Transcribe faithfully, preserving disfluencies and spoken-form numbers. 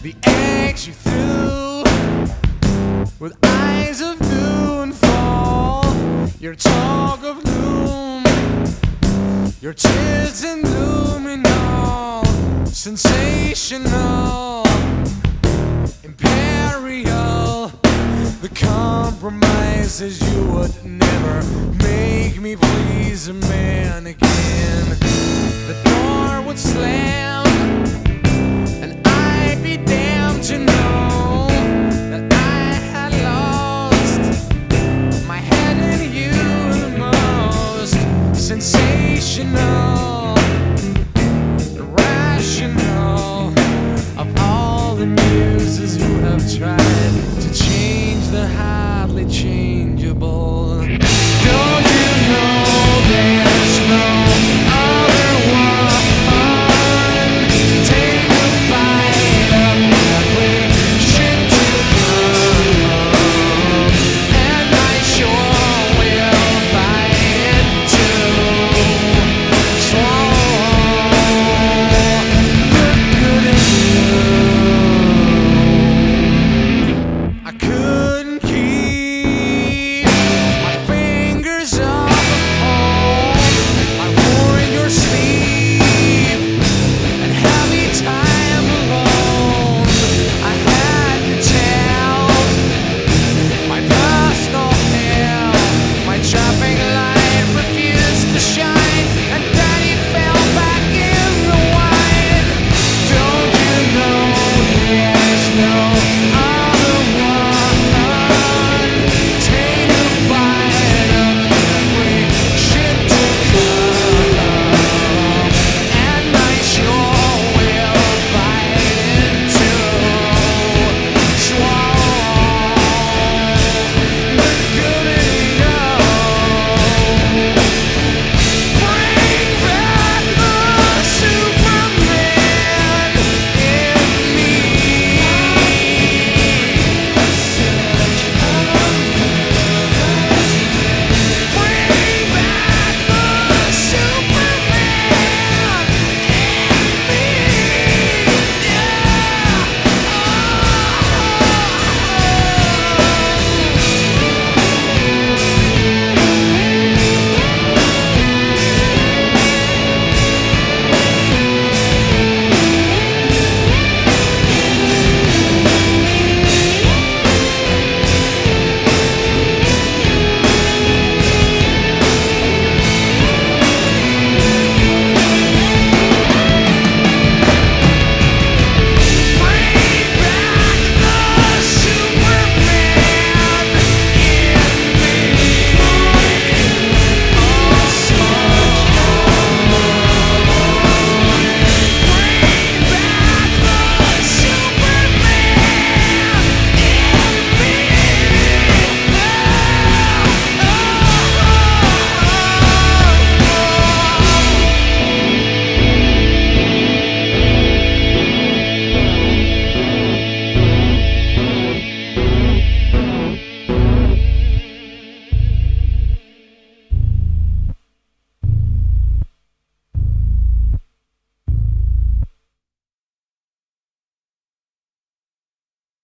the eggs you threw with eyes of downfall, your talk of gloom, your tears and luminol, sensational, imperial, the compromises you would never make me please a man again. The door would slam, and I'd be damned to know that I had lost my head in you, the most sensational, irrational of all the muses who have tried to change the hardly changeable. Don't you know that